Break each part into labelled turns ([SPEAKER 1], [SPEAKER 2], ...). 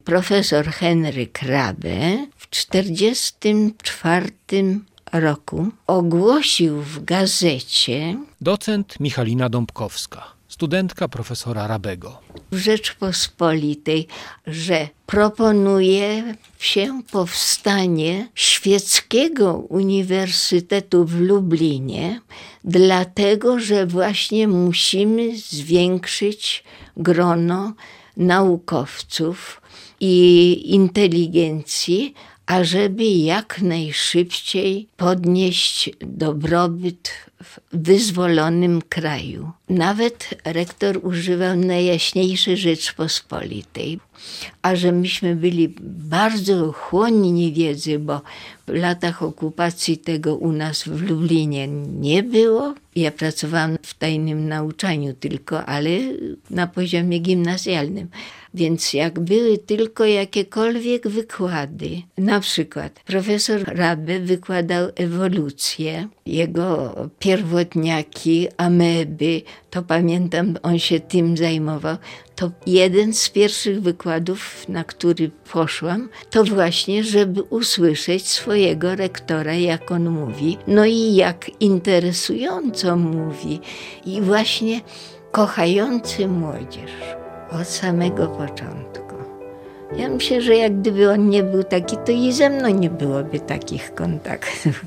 [SPEAKER 1] profesor Henryk Rabbe w 1944 roku ogłosił w gazecie
[SPEAKER 2] Docent Michalina Dąbkowska, studentka profesora Rabbego.
[SPEAKER 1] W Rzeczpospolitej, że proponuje się powstanie Świeckiego Uniwersytetu w Lublinie, dlatego że właśnie musimy zwiększyć grono naukowców i inteligencji, ażeby jak najszybciej podnieść dobrobyt w wyzwolonym kraju. Nawet rektor używał najjaśniejszej Rzeczpospolitej, a że myśmy byli bardzo chłonni wiedzy, bo w latach okupacji tego u nas w Lublinie nie było. Ja pracowałam w tajnym nauczaniu tylko, ale na poziomie gimnazjalnym. Więc jak były tylko jakiekolwiek wykłady, na przykład profesor Rabbe wykładał ewolucję, jego pierwotniaki, ameby, to pamiętam, on się tym zajmował, to jeden z pierwszych wykładów, na który poszłam, to właśnie, żeby usłyszeć swojego rektora, jak on mówi, no i jak interesująco mówi i właśnie kochający młodzież od samego początku. Ja myślę, że jak gdyby on nie był taki, to i ze mną nie byłoby takich kontaktów.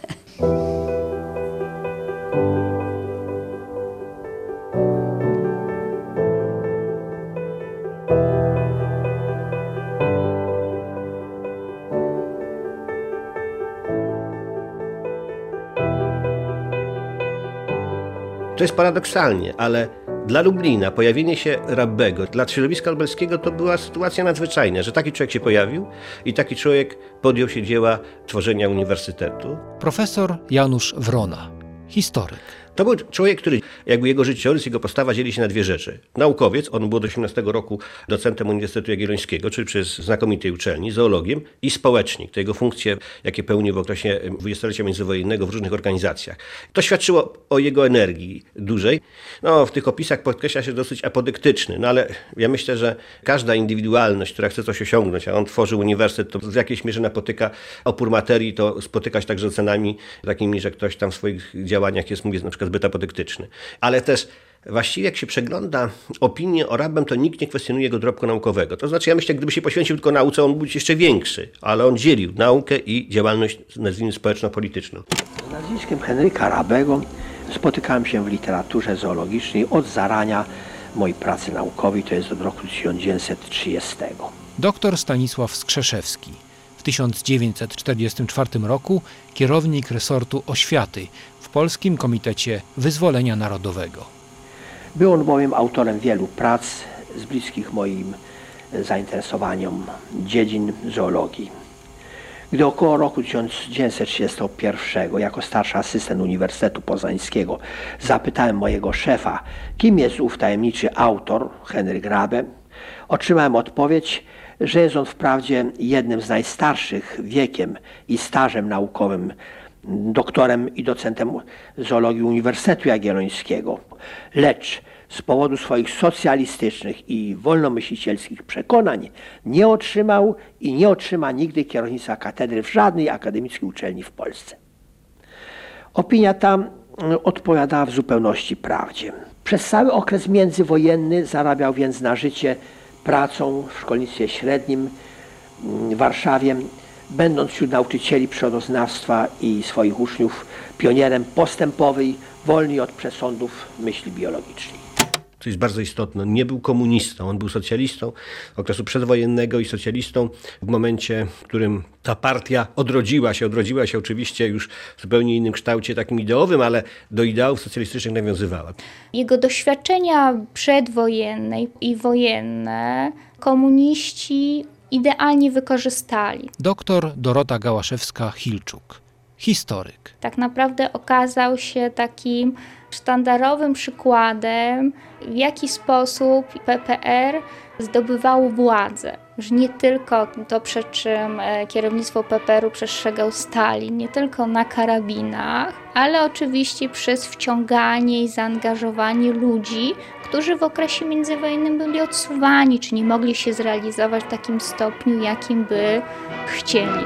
[SPEAKER 3] To jest paradoksalnie, ale dla Lublina pojawienie się Rabbego, dla środowiska lubelskiego to była sytuacja nadzwyczajna, że taki człowiek się pojawił i taki człowiek podjął się dzieła tworzenia uniwersytetu.
[SPEAKER 2] Profesor Janusz Wrona, historyk.
[SPEAKER 3] To był człowiek, który, jakby jego życiorys, jego postawa dzieli się na dwie rzeczy. Naukowiec, on był do 18 roku docentem Uniwersytetu Jagiellońskiego, czyli przez znakomitej uczelni, zoologiem, i społecznik. To jego funkcje, jakie pełnił w okresie dwudziestolecia międzywojennego w różnych organizacjach. To świadczyło o jego energii dużej. No, w tych opisach podkreśla się dosyć apodyktyczny, no ale ja myślę, że każda indywidualność, która chce coś osiągnąć, a on tworzył uniwersytet, to w jakiejś mierze napotyka opór materii, to spotyka się także z ocenami takimi, że ktoś tam w swoich działaniach jest, mówię, na przykład zbyt apodyktyczny. Ale też właściwie jak się przegląda opinię o Rabbem, to nikt nie kwestionuje jego dorobku naukowego. To znaczy, ja myślę, gdyby się poświęcił tylko nauce, on byłby jeszcze większy, ale on dzielił naukę i działalność, nazwijmy, społeczno-polityczną.
[SPEAKER 4] Z nazwiskiem Henryka Rabbego spotykałem się w literaturze zoologicznej od zarania mojej pracy naukowej, to jest od roku 1930.
[SPEAKER 2] Doktor Stanisław Skrzeszewski. W 1944 roku kierownik resortu oświaty w Polskim Komitecie Wyzwolenia Narodowego.
[SPEAKER 4] Był on bowiem autorem wielu prac z bliskich moim zainteresowaniom dziedzin zoologii. Gdy około roku 1931 jako starszy asystent Uniwersytetu Poznańskiego zapytałem mojego szefa, kim jest ów tajemniczy autor, Henryk Rabbe, otrzymałem odpowiedź, że jest on wprawdzie jednym z najstarszych wiekiem i stażem naukowym, doktorem i docentem zoologii Uniwersytetu Jagiellońskiego, lecz z powodu swoich socjalistycznych i wolnomyślicielskich przekonań nie otrzymał i nie otrzyma nigdy kierownictwa katedry w żadnej akademickiej uczelni w Polsce. Opinia ta odpowiadała w zupełności prawdzie. Przez cały okres międzywojenny zarabiał więc na życie pracą w szkolnictwie średnim w Warszawie, będąc wśród nauczycieli przyrodoznawstwa i swoich uczniów pionierem postępowej, wolnej od przesądów myśli biologicznej.
[SPEAKER 3] To jest bardzo istotne. Nie był komunistą, on był socjalistą okresu przedwojennego i socjalistą w momencie, w którym ta partia odrodziła się oczywiście już w zupełnie innym kształcie, takim ideowym, ale do ideałów socjalistycznych nawiązywała.
[SPEAKER 5] Jego doświadczenia przedwojenne i wojenne komuniści idealnie wykorzystali.
[SPEAKER 2] Doktor Dorota Gałaszewska-Hilczuk, historyk.
[SPEAKER 5] Tak naprawdę okazał się takim sztandarowym przykładem, w jaki sposób PPR zdobywało władzę. Że nie tylko to, przed czym kierownictwo PPR-u przestrzegał Stalin, nie tylko na karabinach, ale oczywiście przez wciąganie i zaangażowanie ludzi, którzy w okresie międzywojennym byli odsuwani, czy nie mogli się zrealizować w takim stopniu, jakim by chcieli.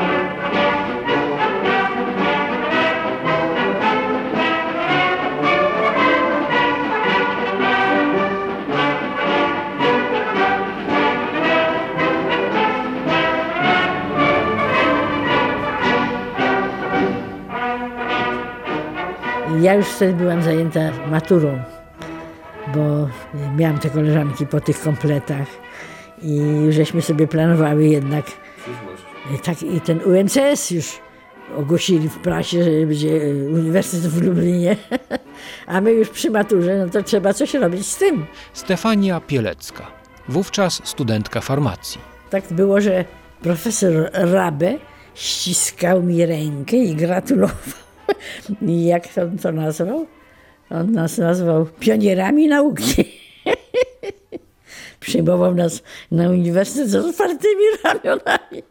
[SPEAKER 6] Ja już wtedy byłam zajęta maturą, bo miałam te koleżanki po tych kompletach i żeśmy sobie planowały jednak. Tak, i ten UNCS już ogłosili w prasie, że będzie Uniwersytet w Lublinie, a my już przy maturze, no to trzeba coś robić z tym.
[SPEAKER 2] Stefania Pielecka, wówczas studentka farmacji.
[SPEAKER 6] Tak było, że profesor Rabe ściskał mi rękę i gratulował. I jak on to nazwał? On nas nazwał pionierami nauki. Przyjmował nas na uniwersytet z otwartymi ramionami.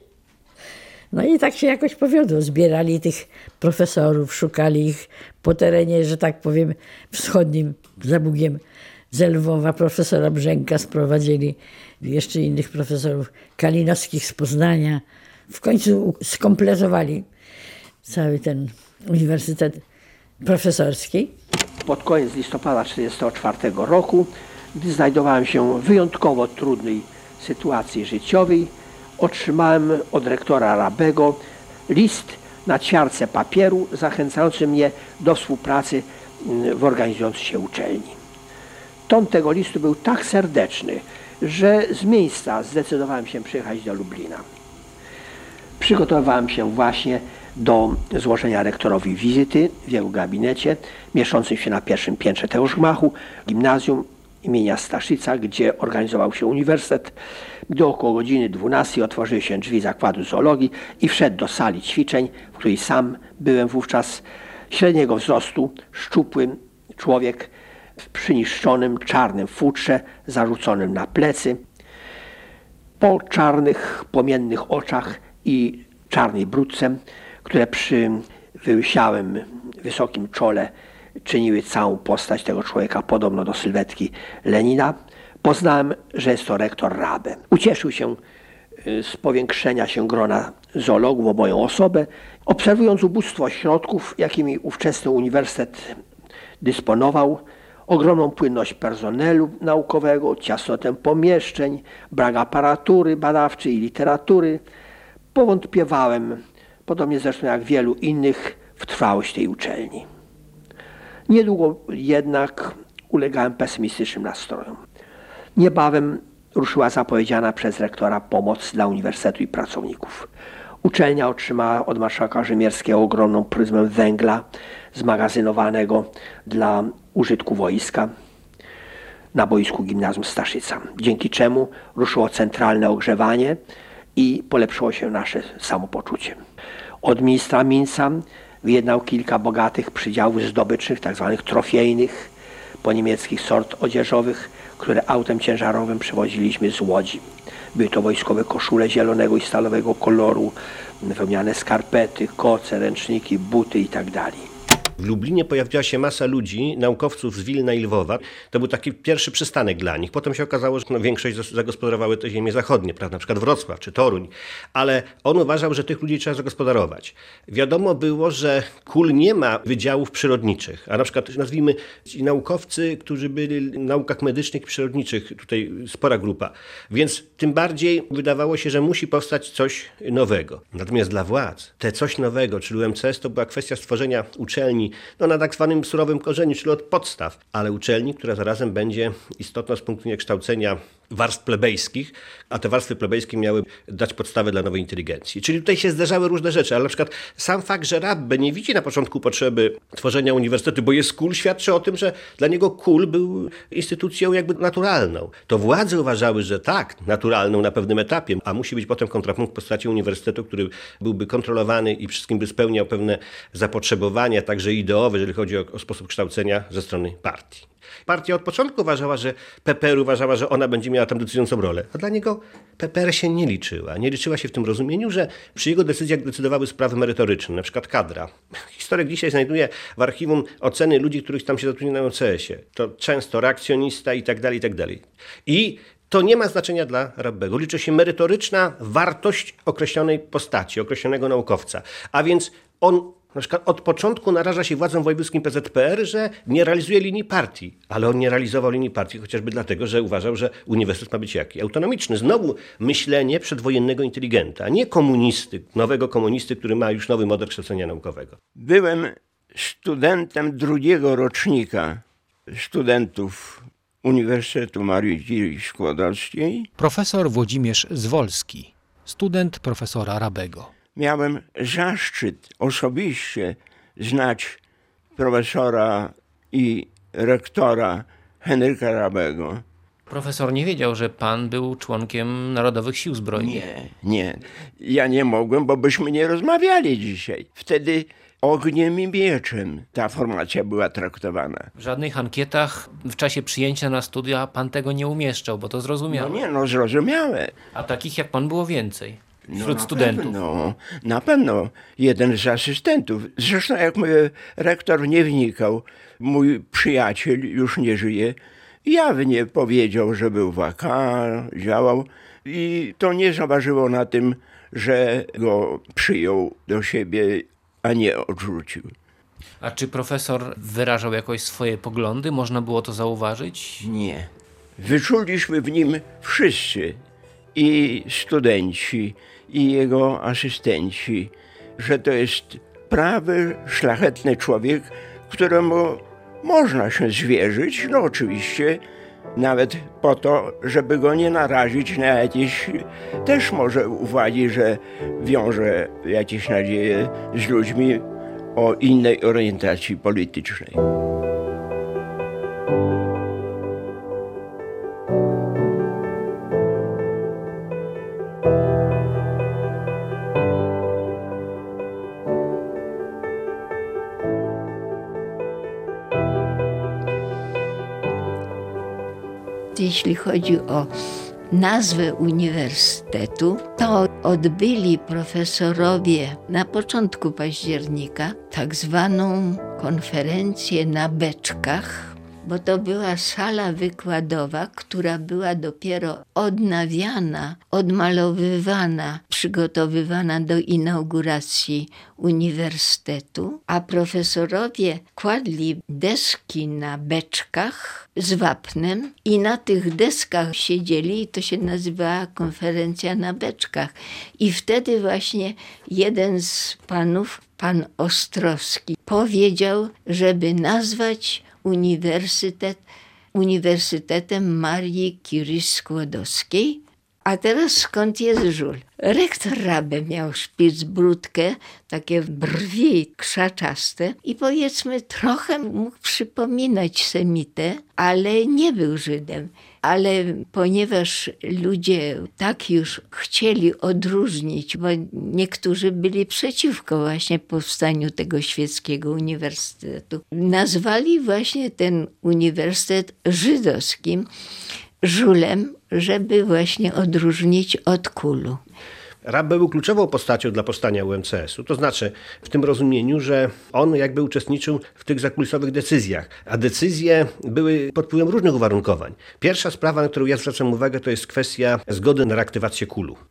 [SPEAKER 6] No i tak się jakoś powiodło. Zbierali tych profesorów, szukali ich po terenie, że tak powiem, wschodnim, za Bugiem ze Lwowa. Profesora Brzęka sprowadzili, jeszcze innych profesorów kalinowskich z Poznania. W końcu skompletowali cały ten uniwersytet profesorski.
[SPEAKER 4] Pod koniec listopada 1944 roku, gdy znajdowałem się w wyjątkowo trudnej sytuacji życiowej, otrzymałem od rektora Rabego list na ćwiartce papieru zachęcający mnie do współpracy w organizującej się uczelni. Ton tego listu był tak serdeczny, że z miejsca zdecydowałem się przyjechać do Lublina. Przygotowywałem się właśnie do złożenia rektorowi wizyty w jego gabinecie, mieszczącym się na pierwszym piętrze tegoż gmachu, gimnazjum imienia Staszica, gdzie organizował się uniwersytet, gdy około godziny 12 otworzyły się drzwi zakładu zoologii i wszedł do sali ćwiczeń, w której sam byłem wówczas, średniego wzrostu, szczupły człowiek w przyniszczonym czarnym futrze zarzuconym na plecy, po czarnych, płomiennych oczach i czarnej brudce, które przy wyłysiałym, wysokim czole czyniły całą postać tego człowieka podobno do sylwetki Lenina, poznałem, że jest to rektor Rabe. Ucieszył się z powiększenia się grona zoologów o moją osobę, obserwując ubóstwo środków, jakimi ówczesny uniwersytet dysponował, ogromną płynność personelu naukowego, ciasnotę pomieszczeń, brak aparatury badawczej i literatury. Powątpiewałem, podobnie zresztą jak wielu innych, w trwałość tej uczelni. Niedługo jednak ulegałem pesymistycznym nastrojom. Niebawem ruszyła zapowiedziana przez rektora pomoc dla uniwersytetu i pracowników. Uczelnia otrzymała od marszałka Rzymierskiego ogromną pryzmę węgla zmagazynowanego dla użytku wojska na boisku gimnazjum Staszica, dzięki czemu ruszyło centralne ogrzewanie i polepszyło się nasze samopoczucie. Od ministra Minca wyjednał kilka bogatych przydziałów zdobycznych, tzw. trofejnych, po niemieckich sort odzieżowych, które autem ciężarowym przywoziliśmy z Łodzi. Były to wojskowe koszule zielonego i stalowego koloru, wełniane skarpety, koce, ręczniki, buty itd.
[SPEAKER 3] W Lublinie pojawiła się masa ludzi, naukowców z Wilna i Lwowa. To był taki pierwszy przystanek dla nich. Potem się okazało, że większość zagospodarowały te ziemie zachodnie, prawda? Na przykład Wrocław czy Toruń. Ale on uważał, że tych ludzi trzeba zagospodarować. Wiadomo było, że KUL nie ma wydziałów przyrodniczych, a na przykład nazwijmy ci naukowcy, którzy byli w naukach medycznych i przyrodniczych, tutaj spora grupa. Więc tym bardziej wydawało się, że musi powstać coś nowego. Natomiast dla władz te coś nowego, czyli UMCS, to była kwestia stworzenia uczelni, na tak zwanym surowym korzeniu, czyli od podstaw, ale uczelni, która zarazem będzie istotna z punktu widzenia kształcenia warstw plebejskich, a te warstwy plebejskie miały dać podstawę dla nowej inteligencji. Czyli tutaj się zdarzały różne rzeczy, ale na przykład sam fakt, że Rabbe nie widzi na początku potrzeby tworzenia uniwersytetu, bo jest KUL, świadczy o tym, że dla niego KUL był instytucją jakby naturalną. To władze uważały, że tak, naturalną na pewnym etapie, a musi być potem kontrapunkt w postaci uniwersytetu, który byłby kontrolowany i wszystkim by spełniał pewne zapotrzebowania, także ideowe, jeżeli chodzi o sposób kształcenia ze strony partii. Partia od początku uważała, że PPR uważała, że ona będzie miała tam decydującą rolę, a dla niego PPR się nie liczyła. Nie liczyła się w tym rozumieniu, że przy jego decyzjach decydowały sprawy merytoryczne, na przykład kadra. Historyk dzisiaj znajduje w archiwum oceny ludzi, których tam się zatrudnia na OCS-ie. To często reakcjonista i tak dalej, i tak dalej. I to nie ma znaczenia dla Rabbego. Liczy się merytoryczna wartość określonej postaci, określonego naukowca. A więc on na przykład od początku naraża się władzom wojewódzkim PZPR, że nie realizuje linii partii. Ale on nie realizował linii partii chociażby dlatego, że uważał, że uniwersytet ma być jaki? Autonomiczny. Znowu myślenie przedwojennego inteligenta, nie komunisty, nowego komunisty, który ma już nowy model kształcenia naukowego.
[SPEAKER 7] Byłem studentem drugiego rocznika studentów Uniwersytetu Marii Curie Skłodowskiej.
[SPEAKER 2] Profesor Włodzimierz Zwolski, student profesora Rabego.
[SPEAKER 7] Miałem zaszczyt osobiście znać profesora i rektora Henryka Rabego.
[SPEAKER 8] Profesor nie wiedział, że pan był członkiem Narodowych Sił Zbrojnych.
[SPEAKER 7] Nie. Ja nie mogłem, bo byśmy nie rozmawiali dzisiaj. Wtedy ogniem i mieczem ta formacja była traktowana.
[SPEAKER 8] W żadnych ankietach w czasie przyjęcia na studia pan tego nie umieszczał, bo to zrozumiałe.
[SPEAKER 7] Zrozumiałe.
[SPEAKER 8] A takich jak pan było więcej wśród studentów.
[SPEAKER 7] Na pewno jeden z asystentów. Zresztą jak mój rektor nie wnikał, mój przyjaciel już nie żyje, jawnie powiedział, że był w AK, działał i to nie zaważyło na tym, że go przyjął do siebie, a nie odrzucił.
[SPEAKER 8] A czy profesor wyrażał jakoś swoje poglądy? Można było to zauważyć?
[SPEAKER 7] Nie. Wyczuliśmy w nim wszyscy, i studenci, i jego asystenci, że to jest prawy, szlachetny człowiek, któremu można się zwierzyć, oczywiście nawet po to, żeby go nie narazić na jakieś też może uwagi, że wiąże jakieś nadzieje z ludźmi o innej orientacji politycznej.
[SPEAKER 1] Jeśli chodzi o nazwę uniwersytetu, to odbyli profesorowie na początku października tak zwaną konferencję na beczkach, bo to była sala wykładowa, która była dopiero odnawiana, odmalowywana, przygotowywana do inauguracji uniwersytetu, a profesorowie kładli deski na beczkach z wapnem i na tych deskach siedzieli i to się nazywała konferencja na beczkach. I wtedy właśnie jeden z panów, pan Ostrowski, powiedział, żeby nazwać Uniwersytetem Marii Curie Skłodowskiej. A teraz skąd jest żul? Rektor Rabbe miał szpicbrudkę, takie brwi krzaczaste i powiedzmy trochę mógł przypominać Semitę, ale nie był Żydem. Ale ponieważ ludzie tak już chcieli odróżnić, bo niektórzy byli przeciwko właśnie powstaniu tego świeckiego uniwersytetu, nazwali właśnie ten uniwersytet żydowskim żulem, żeby właśnie odróżnić od KUL-u.
[SPEAKER 3] Rabbe był kluczową postacią dla powstania UMCS-u, to znaczy w tym rozumieniu, że on jakby uczestniczył w tych zakulisowych decyzjach, a decyzje były pod wpływem różnych uwarunkowań. Pierwsza sprawa, na którą ja zwracam uwagę, to jest kwestia zgody na reaktywację KUL-u.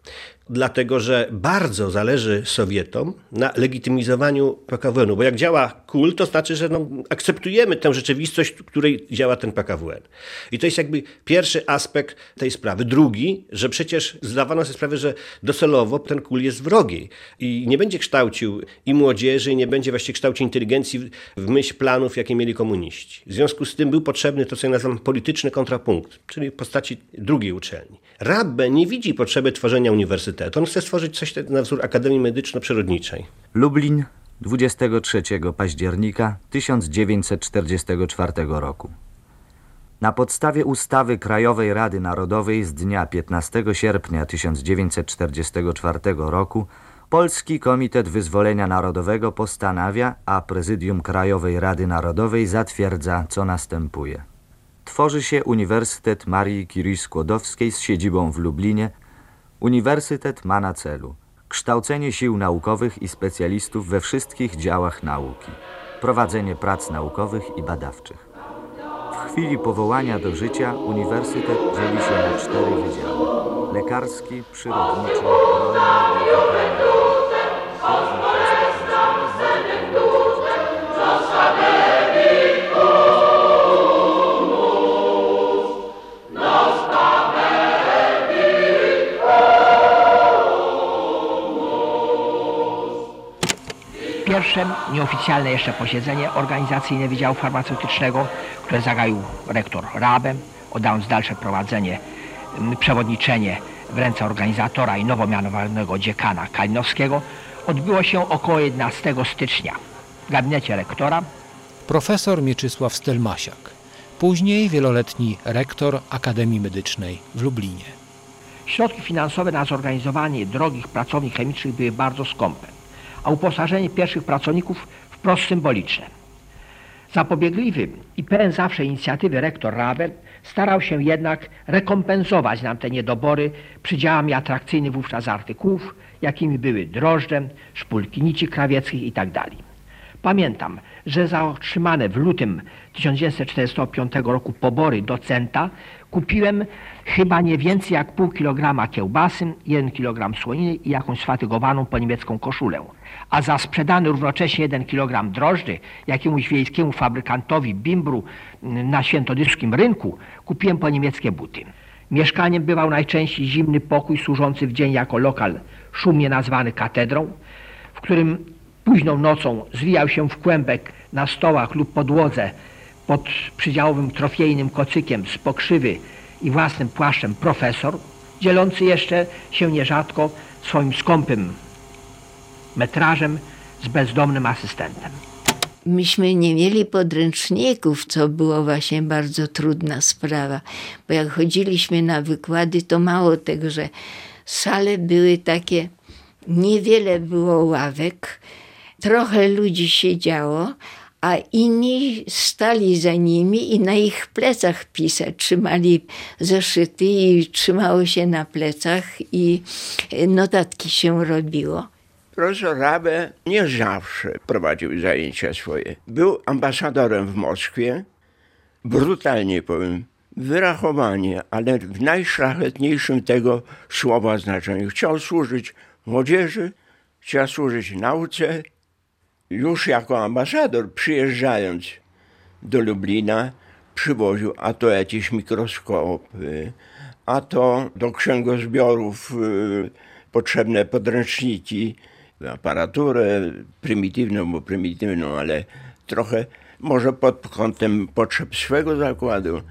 [SPEAKER 3] dlatego że bardzo zależy Sowietom na legitymizowaniu PKWN-u, bo jak działa KUL, to znaczy, że akceptujemy tę rzeczywistość, w której działa ten PKWN. I to jest jakby pierwszy aspekt tej sprawy. Drugi, że przecież zdawano sobie sprawę, że docelowo ten KUL jest wrogi i nie będzie kształcił i młodzieży, i nie będzie właściwie kształcił inteligencji w myśl planów, jakie mieli komuniści. W związku z tym był potrzebny to, co ja nazywam polityczny kontrapunkt, czyli w postaci drugiej uczelni. Rabbe nie widzi potrzeby tworzenia uniwersytetu. On chce stworzyć coś na wzór Akademii Medyczno-Przyrodniczej.
[SPEAKER 9] Lublin, 23 października 1944 roku. Na podstawie ustawy Krajowej Rady Narodowej z dnia 15 sierpnia 1944 roku Polski Komitet Wyzwolenia Narodowego postanawia, a Prezydium Krajowej Rady Narodowej zatwierdza, co następuje. Tworzy się Uniwersytet Marii Curie Skłodowskiej z siedzibą w Lublinie. Uniwersytet ma na celu kształcenie sił naukowych i specjalistów we wszystkich działach nauki, prowadzenie prac naukowych i badawczych. W chwili powołania do życia uniwersytet dzieli się na 4 wydziały: lekarski, przyrodniczy, rolny i weterynaryjny.
[SPEAKER 4] Pierwsze, nieoficjalne jeszcze posiedzenie organizacyjne Wydziału Farmaceutycznego, które zagaił rektor Rabe, oddając dalsze prowadzenie, przewodniczenie w ręce organizatora i nowo mianowanego dziekana Kalinowskiego, odbyło się około 11 stycznia w gabinecie rektora.
[SPEAKER 2] Profesor Mieczysław Stelmasiak, później wieloletni rektor Akademii Medycznej w Lublinie.
[SPEAKER 4] Środki finansowe na zorganizowanie drogich pracowni chemicznych były bardzo skąpe, a uposażenie pierwszych pracowników wprost symboliczne. Zapobiegliwy i pełen zawsze inicjatywy rektor Rabe starał się jednak rekompensować nam te niedobory przydziałami atrakcyjnych wówczas artykułów, jakimi były drożdże, szpulki nici krawieckich itd. Pamiętam, że za otrzymane w lutym 1945 roku pobory docenta kupiłem chyba nie więcej jak pół kilograma kiełbasy, 1 kilogram słoniny i jakąś sfatygowaną po niemiecką koszulę. A za sprzedany równocześnie 1 kilogram drożdży jakiemuś wiejskiemu fabrykantowi bimbru na świętodyskim rynku kupiłem po niemieckie buty. Mieszkaniem bywał najczęściej zimny pokój służący w dzień jako lokal szumnie nazwany katedrą, w którym późną nocą zwijał się w kłębek na stołach lub podłodze pod przydziałowym trofejnym kocykiem z pokrzywy i własnym płaszczem profesor, dzielący jeszcze się nierzadko swoim skąpym metrażem z bezdomnym asystentem.
[SPEAKER 1] Myśmy nie mieli podręczników, co było właśnie bardzo trudna sprawa, bo jak chodziliśmy na wykłady, to mało tego, że sale były takie, niewiele było ławek, trochę ludzi siedziało, a inni stali za nimi i na ich plecach pisać. Trzymali zeszyty i trzymało się na plecach i notatki się robiło.
[SPEAKER 7] Profesor Rabe nie zawsze prowadził zajęcia swoje. Był ambasadorem w Moskwie, brutalnie powiem, wyrachowanie, ale w najszlachetniejszym tego słowa znaczeniu. Chciał służyć młodzieży, chciał służyć nauce. Już jako ambasador przyjeżdżając do Lublina przywoził a to jakieś mikroskopy, a to do księgozbiorów potrzebne podręczniki, aparaturę prymitywną, ale trochę może pod kątem potrzeb swego zakładu,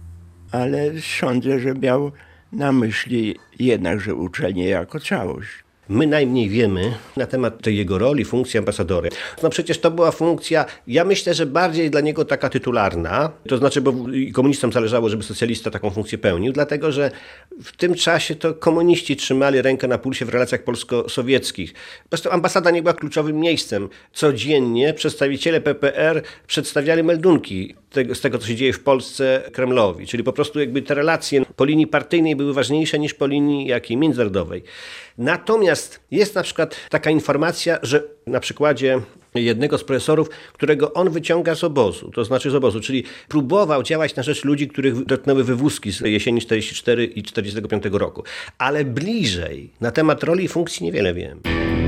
[SPEAKER 7] ale sądzę, że miał na myśli jednakże uczelnię jako całość.
[SPEAKER 3] My najmniej wiemy na temat tej jego roli, funkcji ambasadora. No przecież to była funkcja, ja myślę, że bardziej dla niego taka tytularna, to znaczy, bo komunistom zależało, żeby socjalista taką funkcję pełnił, dlatego że w tym czasie to komuniści trzymali rękę na pulsie w relacjach polsko-sowieckich. Po prostu ambasada nie była kluczowym miejscem. Codziennie przedstawiciele PPR przedstawiali meldunki z tego, co się dzieje w Polsce Kremlowi. Czyli po prostu jakby te relacje po linii partyjnej były ważniejsze niż po linii jakiej międzynarodowej. Natomiast jest na przykład taka informacja, że na przykładzie jednego z profesorów, którego on wyciąga z obozu, czyli próbował działać na rzecz ludzi, których dotknęły wywózki z jesieni 44 i 45 roku. Ale bliżej na temat roli i funkcji niewiele wiem.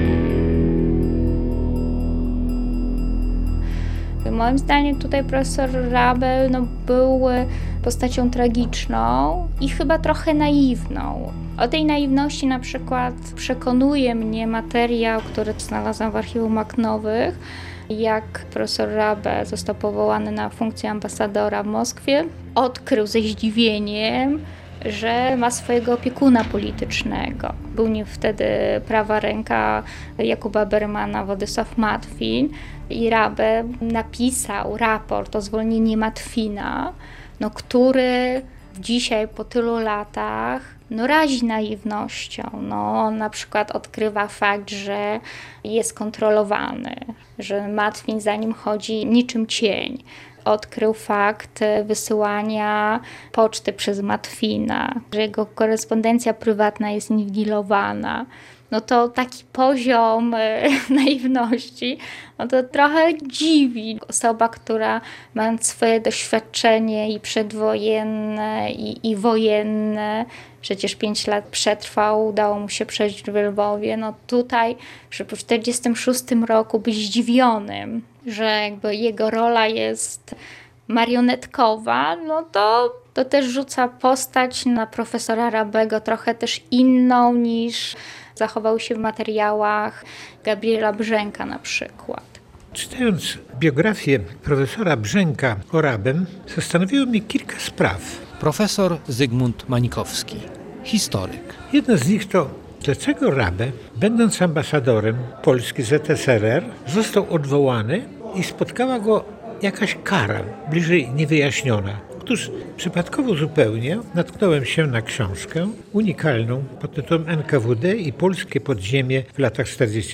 [SPEAKER 5] Moim zdaniem tutaj profesor Rabe był postacią tragiczną i chyba trochę naiwną. O tej naiwności na przykład przekonuje mnie materiał, który znalazłam w archiwum Maknowych, jak profesor Rabe został powołany na funkcję ambasadora w Moskwie. Odkrył ze zdziwieniem, że ma swojego opiekuna politycznego. Był nim wtedy prawa ręka Jakuba Bermana, Władysław Matwin, i Rabe napisał raport o zwolnieniu Matwina, który dzisiaj po tylu latach razi naiwnością. On na przykład odkrywa fakt, że jest kontrolowany, że Matwin za nim chodzi niczym cień. Odkrył fakt wysyłania poczty przez Matwina, że jego korespondencja prywatna jest inwigilowana. To taki poziom naiwności, to trochę dziwi. Osoba, która mając swoje doświadczenie i przedwojenne, i wojenne, przecież 5 lat przetrwał, udało mu się przeżyć w Lwowie. Tutaj, żeby po 1946 roku być zdziwionym, że jego rola jest marionetkowa, to też rzuca postać na profesora Rabego trochę też inną niż zachował się w materiałach Gabriela Brzęka na przykład.
[SPEAKER 10] Czytając biografię profesora Brzęka o Rabem, zastanowiło mnie kilka spraw.
[SPEAKER 2] Profesor Zygmunt Mańkowski, historyk.
[SPEAKER 10] Jedna z nich to, dlaczego Rabe, będąc ambasadorem Polski ZSRR, został odwołany i spotkała go jakaś kara, bliżej niewyjaśniona. Otóż przypadkowo zupełnie natknąłem się na książkę unikalną pod tytułem NKWD i Polskie Podziemie w latach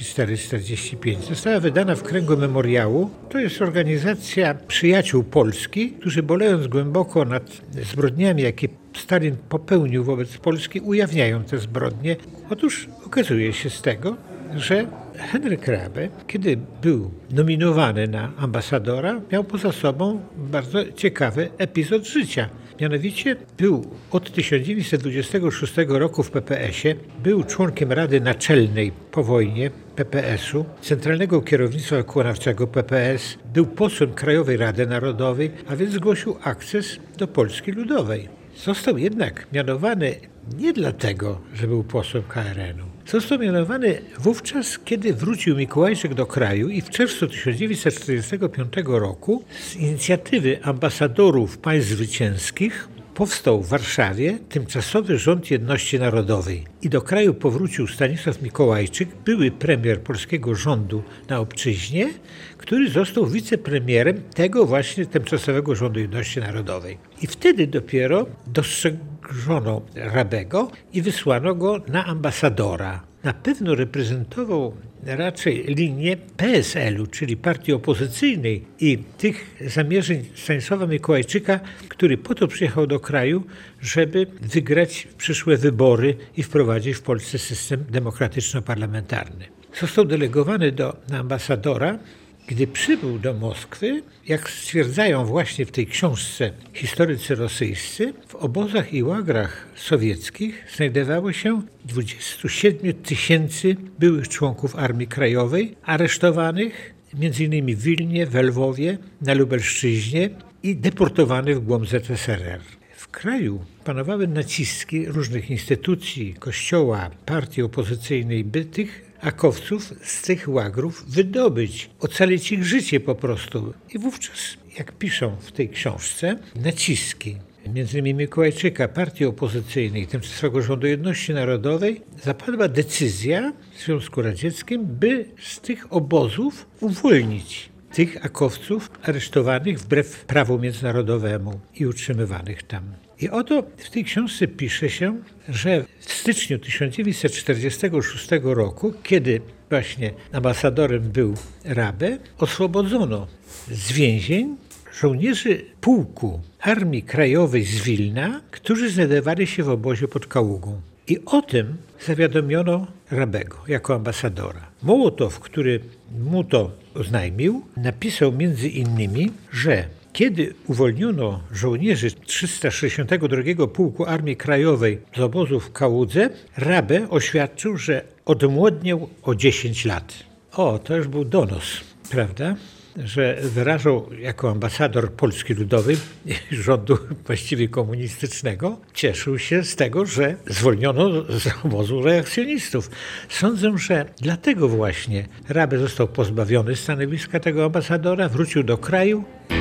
[SPEAKER 10] 44-45. Została wydana w kręgu memoriału. To jest organizacja przyjaciół Polski, którzy bolejąc głęboko nad zbrodniami, jakie Stalin popełnił wobec Polski, ujawniają te zbrodnie. Otóż okazuje się z tego, że Henryk Rabe, kiedy był nominowany na ambasadora, miał poza sobą bardzo ciekawy epizod życia. Mianowicie był od 1926 roku w PPS-ie, był członkiem Rady Naczelnej po wojnie PPS-u, Centralnego Kierownictwa Wykonawczego PPS, był posłem Krajowej Rady Narodowej, a więc zgłosił akces do Polski Ludowej. Został jednak mianowany nie dlatego, że był posłem KRN-u. Został mianowany wówczas, kiedy wrócił Mikołajczyk do kraju i w czerwcu 1945 roku z inicjatywy ambasadorów państw zwycięskich powstał w Warszawie tymczasowy rząd jedności narodowej i do kraju powrócił Stanisław Mikołajczyk, były premier polskiego rządu na obczyźnie, który został wicepremierem tego właśnie tymczasowego rządu jedności narodowej. I wtedy dopiero dostrzeżono Rabego i wysłano go na ambasadora. Na pewno reprezentował raczej linię PSL-u, czyli partii opozycyjnej i tych zamierzeń Stanisława Mikołajczyka, który po to przyjechał do kraju, żeby wygrać przyszłe wybory i wprowadzić w Polsce system demokratyczno-parlamentarny. Został delegowany na ambasadora. Gdy przybył do Moskwy, jak stwierdzają właśnie w tej książce historycy rosyjscy, w obozach i łagrach sowieckich znajdowało się 27 000 byłych członków Armii Krajowej, aresztowanych m.in. w Wilnie, w Lwowie, na Lubelszczyźnie i deportowanych w głąb ZSRR. W kraju panowały naciski różnych instytucji, kościoła, partii opozycyjnej, by tych akowców z tych łagrów wydobyć, ocalić ich życie po prostu. I wówczas, jak piszą w tej książce, naciski m.in. Mikołajczyka, partii opozycyjnej, tymczasowego rządu jedności narodowej, zapadła decyzja w Związku Radzieckim, by z tych obozów uwolnić tych akowców aresztowanych wbrew prawu międzynarodowemu i utrzymywanych tam. I oto w tej książce pisze się, że w styczniu 1946 roku, kiedy właśnie ambasadorem był Rabe, oswobodzono z więzień żołnierzy pułku Armii Krajowej z Wilna, którzy znajdowali się w obozie pod Kaługą. I o tym zawiadomiono Rabego jako ambasadora. Mołotow, który mu to oznajmił, napisał między innymi, że kiedy uwolniono żołnierzy 362 Pułku Armii Krajowej z obozu w Kałudze, Rabe oświadczył, że odmłodniał o 10 lat. To już był donos, prawda? Że wyrażał jako ambasador Polski Ludowej, rządu właściwie komunistycznego, cieszył się z tego, że zwolniono z obozu reakcjonistów. Sądzę, że dlatego właśnie Rabe został pozbawiony stanowiska tego ambasadora, wrócił do kraju.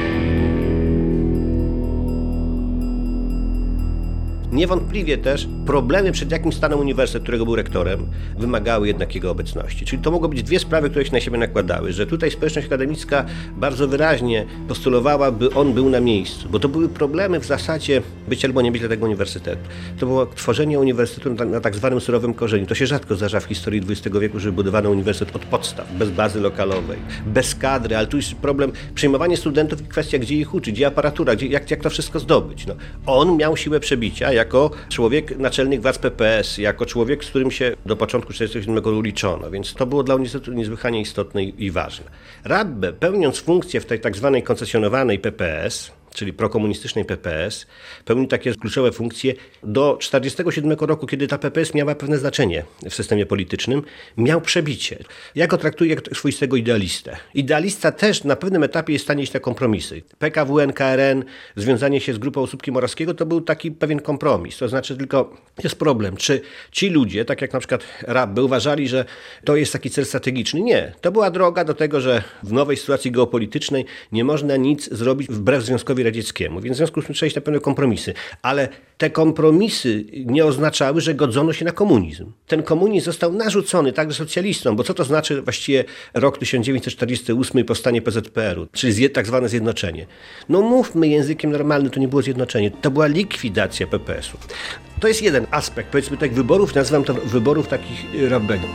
[SPEAKER 3] Niewątpliwie też problemy, przed jakim stanął uniwersytet, którego był rektorem, wymagały jednak jego obecności. Czyli to mogły być dwie sprawy, które się na siebie nakładały, że tutaj społeczność akademicka bardzo wyraźnie postulowała, by on był na miejscu, bo to były problemy w zasadzie być albo nie być dla tego uniwersytetu. To było tworzenie uniwersytetu na tak zwanym surowym korzeniu. To się rzadko zdarza w historii XX wieku, żeby budowano uniwersytet od podstaw, bez bazy lokalowej, bez kadry, ale tu jest problem przyjmowania studentów i kwestia, gdzie ich uczyć, gdzie aparatura, jak to wszystko zdobyć. On miał siłę przebicia jako człowiek naczelnych władz PPS, jako człowiek, z którym się do początku 1947 roku liczono, więc to było dla uniwersytetu niesłychanie istotne i ważne. Rabe, pełniąc funkcję w tej tak zwanej koncesjonowanej PPS, czyli prokomunistycznej PPS, pełnił takie kluczowe funkcje do 1947 roku, kiedy ta PPS miała pewne znaczenie w systemie politycznym, miał przebicie. Ja go traktuję jak swoistego idealistę. Idealista też na pewnym etapie jest w stanie iść na kompromisy. PKWN, KRN, związanie się z grupą Osóbki Morawskiego to był taki pewien kompromis. To znaczy tylko jest problem, czy ci ludzie, tak jak na przykład Rabe, uważali, że to jest taki cel strategiczny. Nie. To była droga do tego, że w nowej sytuacji geopolitycznej nie można nic zrobić wbrew Związkowi Radzieckiemu, więc w związku z tym trzeba iść na pewne kompromisy. Ale te kompromisy nie oznaczały, że godzono się na komunizm. Ten komunizm został narzucony także socjalistom, bo co to znaczy właściwie rok 1948 i powstanie PZPR-u, czyli tak zwane zjednoczenie. Mówmy językiem normalnym, to nie było zjednoczenie, to była likwidacja PPS-u. To jest jeden aspekt, powiedzmy tych wyborów, nazywam to wyborów takich Rabego.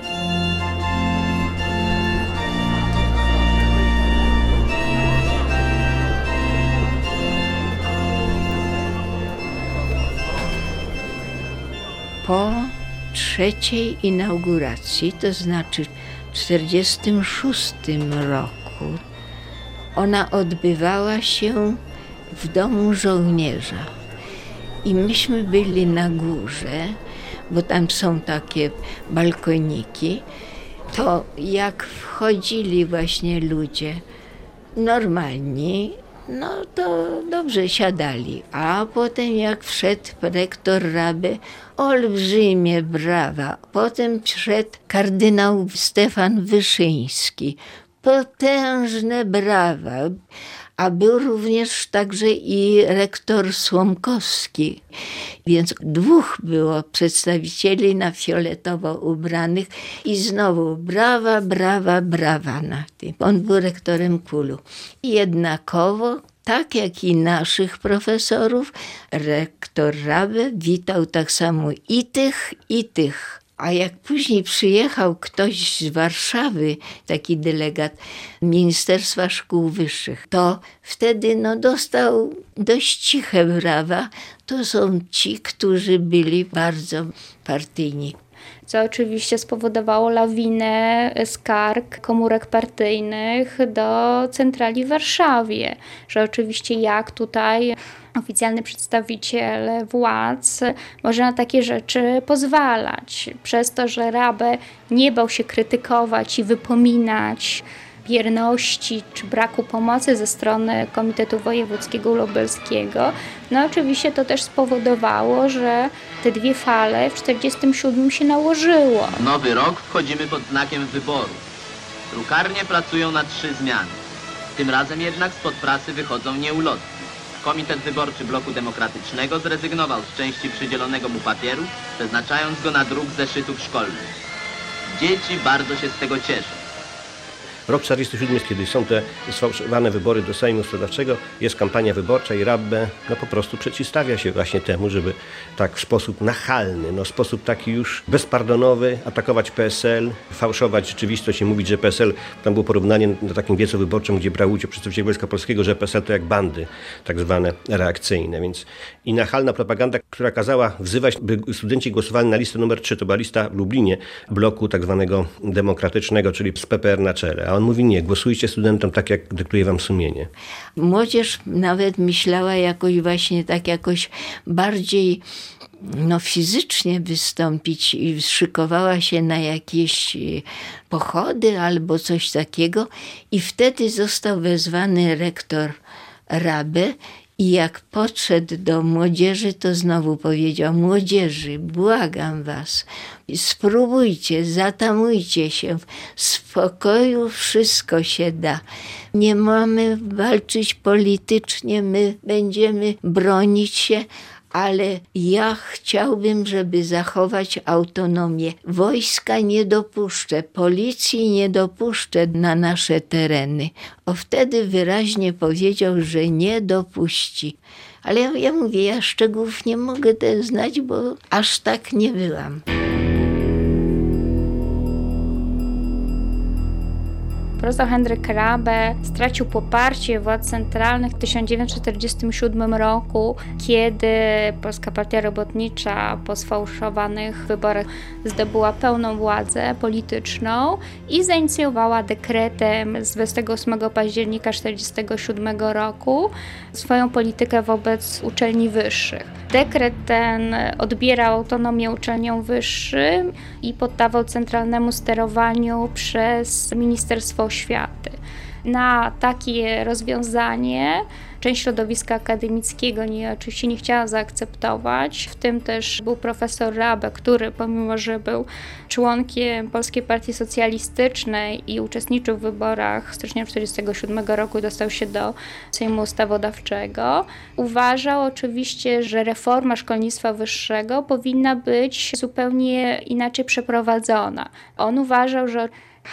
[SPEAKER 1] Po trzeciej inauguracji, to znaczy w 1946 roku, ona odbywała się w Domu Żołnierza. I myśmy byli na górze, bo tam są takie balkoniki, to jak wchodzili właśnie ludzie normalni, to dobrze siadali. A potem jak wszedł rektor Rabe, olbrzymie brawa. Potem wszedł kardynał Stefan Wyszyński. Potężne brawa. A był również także i rektor Słomkowski. Więc dwóch było przedstawicieli na fioletowo ubranych i znowu brawa, brawa, brawa na tym. On był rektorem KUL-u. I jednakowo, tak jak i naszych profesorów, rektor Rabe witał tak samo i tych. A jak później przyjechał ktoś z Warszawy, taki delegat Ministerstwa Szkół Wyższych, to wtedy dostał dość ciche brawa. To są ci, którzy byli bardzo partyjni.
[SPEAKER 5] Co oczywiście spowodowało lawinę skarg komórek partyjnych do centrali w Warszawie, że oczywiście jak tutaj oficjalny przedstawiciel władz może na takie rzeczy pozwalać. Przez to, że Rabe nie bał się krytykować i wypominać bierności czy braku pomocy ze strony Komitetu Wojewódzkiego Lubelskiego, oczywiście to też spowodowało, że te dwie fale w 1947 się nałożyło.
[SPEAKER 11] W nowy rok wchodzimy pod znakiem wyborów. Drukarnie pracują na 3 zmiany. Tym razem jednak spod prasy wychodzą nieulotki. Komitet Wyborczy Bloku Demokratycznego zrezygnował z części przydzielonego mu papieru, przeznaczając go na druk zeszytów szkolnych. Dzieci bardzo się z tego cieszą.
[SPEAKER 3] Rok 1947, kiedy są te sfałszowane wybory do Sejmu Ustawodawczego, jest kampania wyborcza i Rabe po prostu przeciwstawia się właśnie temu, żeby tak w sposób nachalny, w sposób taki już bezpardonowy atakować PSL, fałszować rzeczywistość i mówić, że PSL, tam było porównanie na takim wiecu wyborczym, gdzie brał udział przedstawiciel Wojska Polskiego, że PSL to jak bandy tak zwane reakcyjne, więc i nachalna propaganda, która kazała wzywać, by studenci głosowali na listę numer 3, to była lista w Lublinie, bloku tak zwanego demokratycznego, czyli z PPR na czele. A on mówi nie, głosujcie studentom tak, jak dyktuje wam sumienie.
[SPEAKER 1] Młodzież nawet myślała jakoś właśnie tak jakoś bardziej fizycznie wystąpić i szykowała się na jakieś pochody albo coś takiego. I wtedy został wezwany rektor Rabe i jak podszedł do młodzieży, to znowu powiedział: młodzieży, błagam was, spróbujcie, zatamujcie się, w spokoju wszystko się da. Nie mamy walczyć politycznie, my będziemy bronić się, ale ja chciałbym, żeby zachować autonomię. Wojska nie dopuszczę, policji nie dopuszczę na nasze tereny. Wtedy wyraźnie powiedział, że nie dopuści. Ale ja mówię, ja szczegółów nie mogę znać, bo aż tak nie byłam.
[SPEAKER 5] Profesor Henryk Rabe stracił poparcie władz centralnych w 1947 roku, kiedy Polska Partia Robotnicza po sfałszowanych wyborach zdobyła pełną władzę polityczną i zainicjowała dekretem z 28 października 1947 roku swoją politykę wobec uczelni wyższych. Dekret ten odbierał autonomię uczelniom wyższym i poddawał centralnemu sterowaniu przez Ministerstwo Oświaty. Na takie rozwiązanie część środowiska akademickiego oczywiście nie chciała zaakceptować, w tym też był profesor Rabe, który pomimo, że był członkiem Polskiej Partii Socjalistycznej i uczestniczył w wyborach w stycznia 1947 roku i dostał się do Sejmu Ustawodawczego, uważał oczywiście, że reforma szkolnictwa wyższego powinna być zupełnie inaczej przeprowadzona. On uważał, że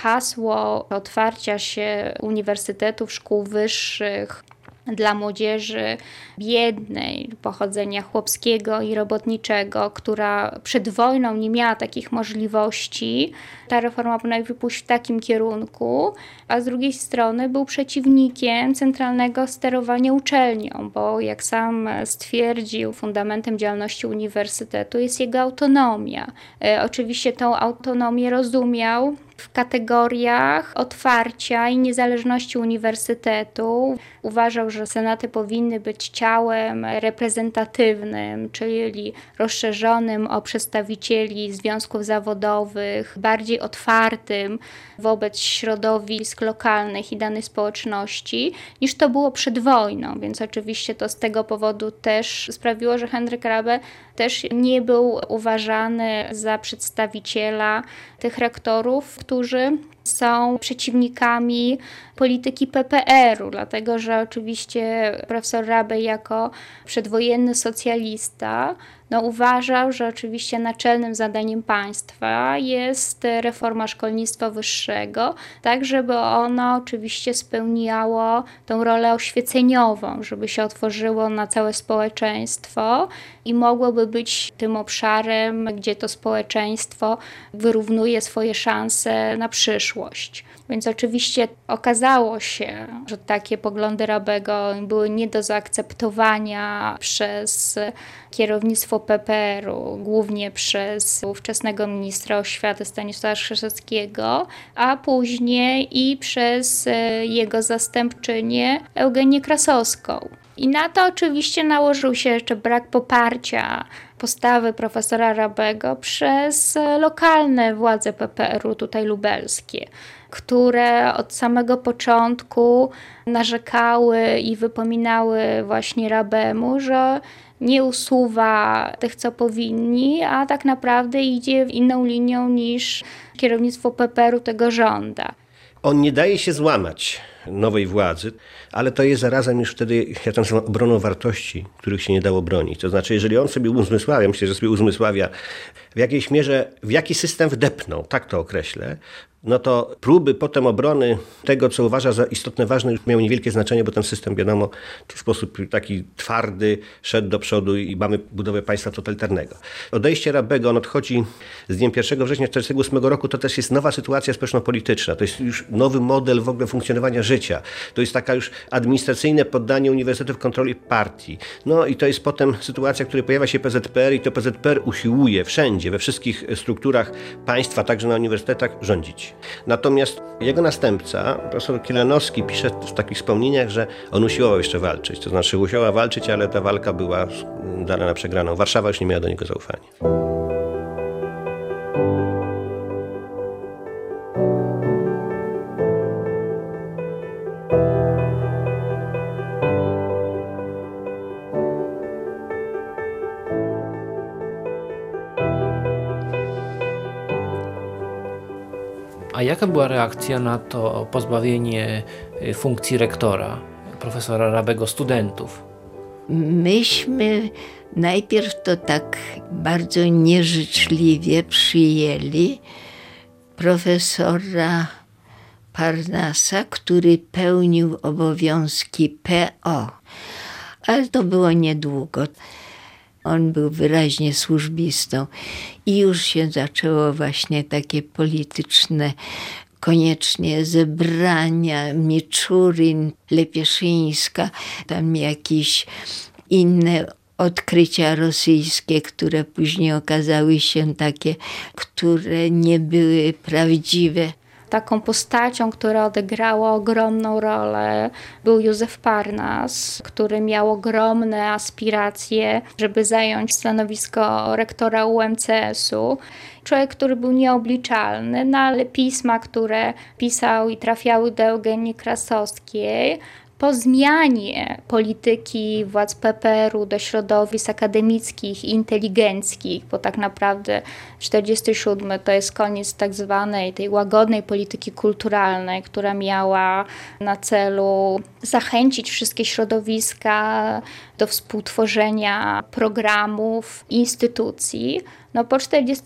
[SPEAKER 5] hasło otwarcia się uniwersytetów, szkół wyższych dla młodzieży biednej, pochodzenia chłopskiego i robotniczego, która przed wojną nie miała takich możliwości, ta reforma powinna pójść w takim kierunku, a z drugiej strony był przeciwnikiem centralnego sterowania uczelnią, bo jak sam stwierdził, fundamentem działalności uniwersytetu jest jego autonomia. Oczywiście tą autonomię rozumiał w kategoriach otwarcia i niezależności uniwersytetu. Uważał, że senaty powinny być ciałem reprezentatywnym, czyli rozszerzonym o przedstawicieli związków zawodowych, bardziej otwartym wobec środowisk lokalnych i danej społeczności, niż to było przed wojną. Więc oczywiście to z tego powodu też sprawiło, że Henryk Rabe też nie był uważany za przedstawiciela tych rektorów, którzy są przeciwnikami polityki PPR-u, dlatego że oczywiście profesor Rabe jako przedwojenny socjalista uważał, że oczywiście naczelnym zadaniem państwa jest reforma szkolnictwa wyższego, tak żeby ono oczywiście spełniało tą rolę oświeceniową, żeby się otworzyło na całe społeczeństwo i mogłoby być tym obszarem, gdzie to społeczeństwo wyrównuje swoje szanse na przyszłość. Więc oczywiście okazało się, że takie poglądy Rabego były nie do zaakceptowania przez kierownictwo PPR-u, głównie przez ówczesnego ministra oświaty Stanisława Skrzyżewskiego, a później i przez jego zastępczynię Eugenię Krasowską. I na to oczywiście nałożył się jeszcze brak poparcia postawy profesora Rabego przez lokalne władze PPR-u, tutaj lubelskie, które od samego początku narzekały i wypominały właśnie Rabemu, że nie usuwa tych, co powinni, a tak naprawdę idzie inną linią niż kierownictwo PPR-u tego żąda.
[SPEAKER 3] On nie daje się złamać nowej władzy, ale to jest zarazem już wtedy, ja tam nazywam obroną wartości, których się nie dało bronić. To znaczy, jeżeli on sobie uzmysławia, myślę, że sobie uzmysławia w jakiejś mierze, w jaki system wdepnął, tak to określę, no to próby potem obrony tego, co uważa za istotne, ważne, już miały niewielkie znaczenie, bo ten system, wiadomo, w sposób taki twardy szedł do przodu i mamy budowę państwa totalitarnego. Odejście Rabego, on odchodzi z dniem 1 września 1948 roku, to też jest nowa sytuacja społeczno-polityczna. To jest już nowy model w ogóle funkcjonowania życia. To jest taka już administracyjne poddanie uniwersytetów kontroli partii. No i to jest potem sytuacja, w której pojawia się PZPR i to PZPR usiłuje wszędzie, we wszystkich strukturach państwa, także na uniwersytetach, rządzić. Natomiast jego następca, profesor Kilenowski, pisze w takich wspomnieniach, że on usiłował jeszcze walczyć. To znaczy usiłował walczyć, ale ta walka była dana na przegraną. Warszawa już nie miała do niego zaufania.
[SPEAKER 8] A jaka była reakcja na to pozbawienie funkcji rektora, profesora Rabego, studentów?
[SPEAKER 1] Myśmy najpierw to tak bardzo nieżyczliwie przyjęli profesora Parnasa, który pełnił obowiązki PO, ale to było niedługo. On był wyraźnie służbistą i już się zaczęło właśnie takie polityczne, koniecznie zebrania, Miczuryn, Lepieszyńska, tam jakieś inne odkrycia rosyjskie, które później okazały się takie, które nie były prawdziwe.
[SPEAKER 5] Taką postacią, która odegrała ogromną rolę, był Józef Parnas, który miał ogromne aspiracje, żeby zająć stanowisko rektora UMCS-u. Człowiek, który był nieobliczalny, no ale pisma, które pisał i trafiały do Eugenii Krasowskiej, po zmianie polityki władz PPR-u do środowisk akademickich i inteligenckich, bo tak naprawdę 1947 to jest koniec tak zwanej tej łagodnej polityki kulturalnej, która miała na celu zachęcić wszystkie środowiska do współtworzenia programów, instytucji. No po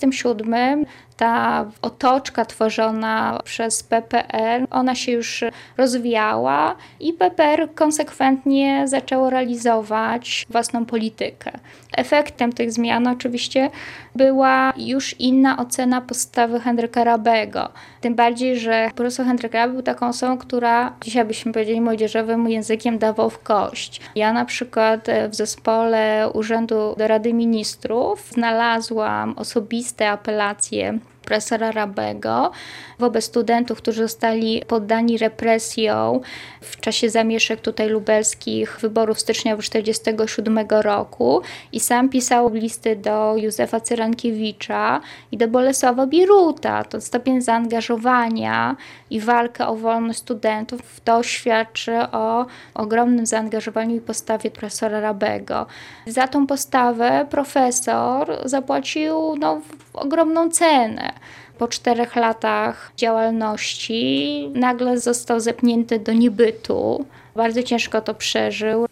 [SPEAKER 5] 1947 ta otoczka tworzona przez PPR, ona się już rozwijała i PPR konsekwentnie zaczęło realizować własną politykę. Efektem tych zmian oczywiście była już inna ocena postawy Henryka Rabego. Tym bardziej, że profesor Henryk Rabe był taką osobą, która, dzisiaj byśmy powiedzieli młodzieżowym językiem, dawał w kość. Ja na przykład w zespole Urzędu do Rady Ministrów znalazłam osobiste apelacje profesora Rabego wobec studentów, którzy zostali poddani represjom w czasie zamieszek tutaj lubelskich wyborów styczniowych 1947 roku i sam pisał listy do Józefa Cyrankiewicza i do Bolesława Bieruta. To stopień zaangażowania i walkę o wolność studentów, to świadczy o ogromnym zaangażowaniu i postawie profesora Rabego. Za tą postawę profesor zapłacił ogromną cenę. Po 4 latach działalności nagle został zepchnięty do niebytu. Bardzo ciężko to przeżył.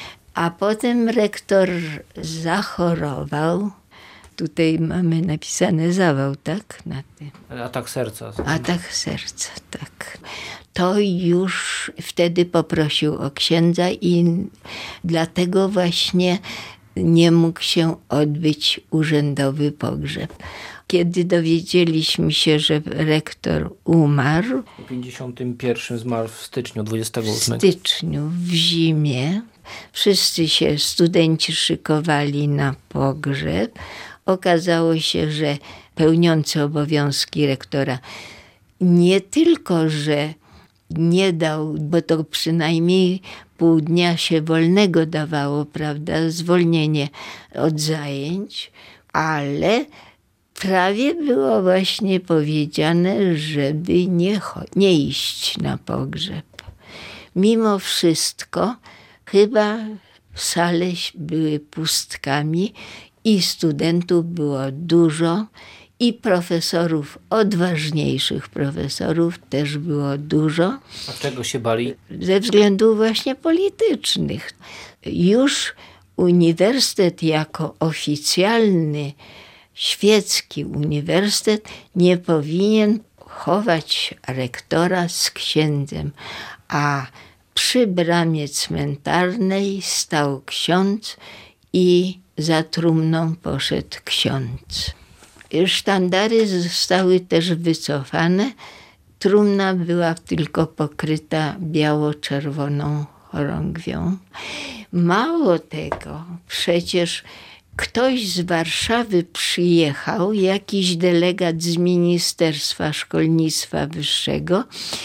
[SPEAKER 1] A potem rektor zachorował. Tutaj mamy napisane zawał, tak? Na tym.
[SPEAKER 8] Atak serca.
[SPEAKER 1] Atak serca, tak. To już wtedy poprosił o księdza i dlatego właśnie nie mógł się odbyć urzędowy pogrzeb. Kiedy dowiedzieliśmy się, że rektor umarł,
[SPEAKER 8] w 1951 zmarł w styczniu 28.
[SPEAKER 1] W styczniu, w zimie, wszyscy się studenci szykowali na pogrzeb. Okazało się, że pełniący obowiązki rektora nie tylko, że nie dał, bo to przynajmniej pół dnia się wolnego dawało, prawda, zwolnienie od zajęć, ale prawie było właśnie powiedziane, żeby nie iść na pogrzeb. Mimo wszystko chyba sale były pustkami i studentów było dużo i profesorów, odważniejszych profesorów też było dużo.
[SPEAKER 8] A czego się bali?
[SPEAKER 1] Ze względów właśnie politycznych. Już uniwersytet jako oficjalny świecki uniwersytet nie powinien chować rektora z księdzem, a przy bramie cmentarnej stał ksiądz i za trumną poszedł ksiądz. Sztandary zostały też wycofane. Trumna była tylko pokryta biało-czerwoną chorągwią. Mało tego, przecież ktoś z Warszawy przyjechał, jakiś delegat z Ministerstwa Szkolnictwa Wyższego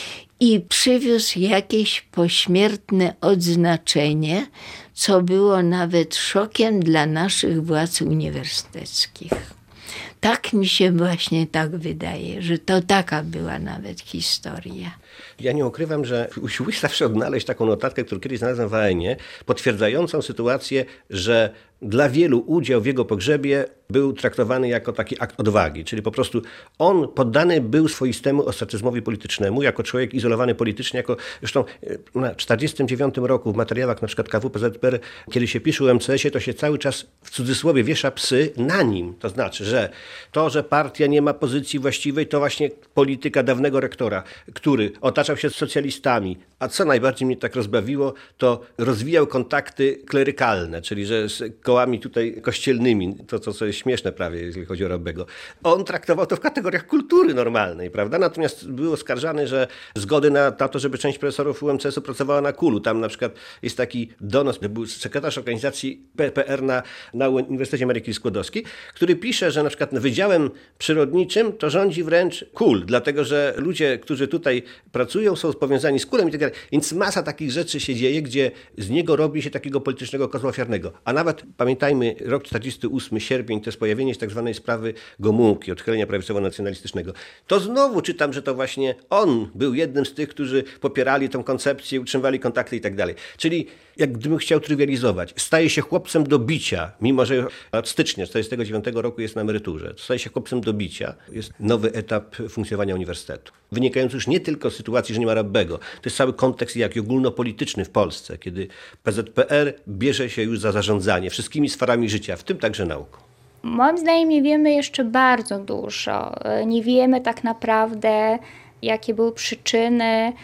[SPEAKER 1] i przywiózł jakieś pośmiertne odznaczenie, co było nawet szokiem dla naszych władz uniwersyteckich. Tak mi się właśnie tak wydaje, że to taka była nawet historia.
[SPEAKER 3] Ja nie ukrywam, że usiłuję zawsze odnaleźć taką notatkę, którą kiedyś znalazłem w AN-ie, potwierdzającą sytuację, że dla wielu udział w jego pogrzebie był traktowany jako taki akt odwagi, czyli po prostu on poddany był swoistemu ostracyzmowi politycznemu, jako człowiek izolowany politycznie, jako zresztą na 1949 roku w materiałach na przykład KWPZPR, kiedy się pisze o UMCS-ie, to się cały czas w cudzysłowie wiesza psy na nim. To znaczy, że to, że partia nie ma pozycji właściwej, to właśnie polityka dawnego rektora, który otaczał się socjalistami, a co najbardziej mnie tak rozbawiło, to rozwijał kontakty klerykalne, czyli że z kołami tutaj kościelnymi, to co jest śmieszne prawie, jeżeli chodzi o Rabego. On traktował to w kategoriach kultury normalnej, prawda? Natomiast był oskarżany, że zgody na to, żeby część profesorów UMCS-u pracowała na KUL-u. Tam na przykład jest taki donos, był sekretarz organizacji PPR na Uniwersytecie Ameryki Skłodowskiej, który pisze, że na przykład wydziałem przyrodniczym to rządzi wręcz KUL, dlatego że ludzie, którzy tutaj pracują, są powiązani z KUL-em i tak dalej. Więc masa takich rzeczy się dzieje, gdzie z niego robi się takiego politycznego kozła ofiarnego. A nawet pamiętajmy, rok 48, sierpień, to jest pojawienie się tak zwanej sprawy Gomułki, odchylenia prawicowo-nacjonalistycznego. To znowu czytam, że to właśnie on był jednym z tych, którzy popierali tę koncepcję, utrzymywali kontakty i tak dalej. Czyli jak gdybym chciał trywializować, staje się chłopcem do bicia, mimo że od stycznia 1949 roku jest na emeryturze. Staje się chłopcem do bicia. Jest nowy etap funkcjonowania uniwersytetu. Wynikający już nie tylko z sytuacji, że nie ma Rabbego. To jest cały kontekst jaki ogólnopolityczny w Polsce, kiedy PZPR bierze się już za zarządzanie wszystkimi sferami życia, w tym także nauką.
[SPEAKER 5] Moim zdaniem nie wiemy jeszcze bardzo dużo. Nie wiemy tak naprawdę, jakie były przyczyny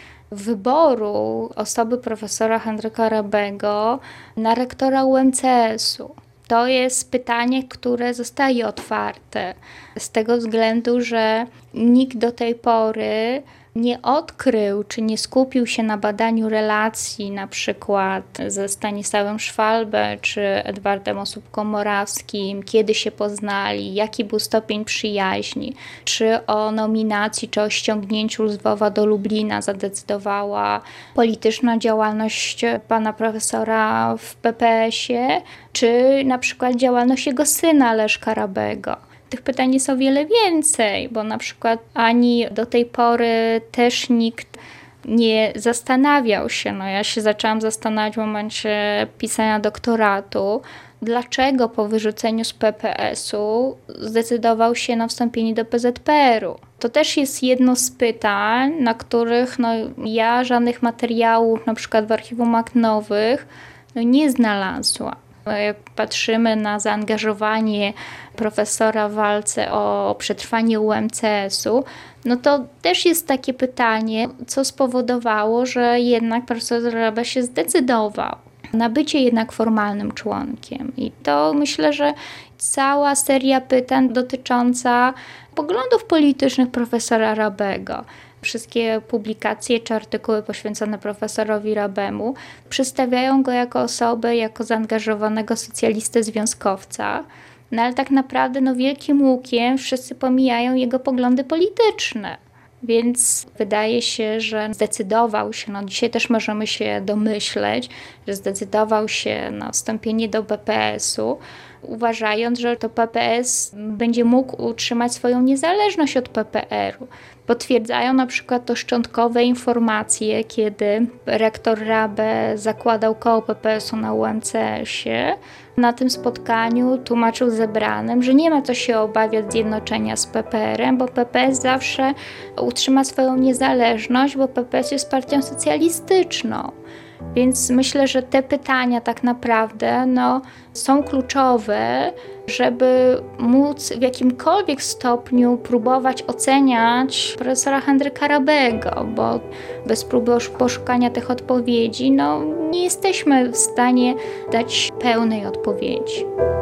[SPEAKER 5] wyboru osoby profesora Henryka Rabbego na rektora UMCS-u. To jest pytanie, które zostaje otwarte z tego względu, że nikt do tej pory nie odkrył, czy nie skupił się na badaniu relacji na przykład ze Stanisławem Szwalbę czy Edwardem Osóbką-Morawskim, kiedy się poznali, jaki był stopień przyjaźni, czy o nominacji, czy o ściągnięciu Lwowa do Lublina zadecydowała polityczna działalność pana profesora w PPS-ie, czy na przykład działalność jego syna Leszka Rabbego. Tych pytań jest o wiele więcej, bo na przykład ani do tej pory też nikt nie zastanawiał się, ja się zaczęłam zastanawiać w momencie pisania doktoratu, dlaczego po wyrzuceniu z PPS-u zdecydował się na wstąpienie do PZPR-u. To też jest jedno z pytań, na których ja żadnych materiałów, na przykład w archiwum akt nowych, nie znalazłam. Jak patrzymy na zaangażowanie profesora w walce o przetrwanie UMCS-u, to też jest takie pytanie, co spowodowało, że jednak profesor Rabbe się zdecydował na bycie jednak formalnym członkiem. I to myślę, że cała seria pytań dotycząca poglądów politycznych profesora Rabbego. Wszystkie publikacje czy artykuły poświęcone profesorowi Rabbemu przedstawiają go jako osobę, jako zaangażowanego socjalistę, związkowca, ale tak naprawdę wielkim łukiem wszyscy pomijają jego poglądy polityczne. Więc wydaje się, że zdecydował się, dzisiaj też możemy się domyśleć, że zdecydował się na wstąpienie do PPS-u, uważając, że to PPS będzie mógł utrzymać swoją niezależność od PPR-u. Potwierdzają na przykład to szczątkowe informacje, kiedy rektor Rabbe zakładał koło PPS-u na UMCS-ie. Na tym spotkaniu tłumaczył zebranym, że nie ma co się obawiać zjednoczenia z PPR-em, bo PPS zawsze utrzyma swoją niezależność, bo PPS jest partią socjalistyczną. Więc myślę, że te pytania tak naprawdę są kluczowe, żeby móc w jakimkolwiek stopniu próbować oceniać profesora Henryka Rabbego, bo bez próby poszukania tych odpowiedzi nie jesteśmy w stanie dać pełnej odpowiedzi.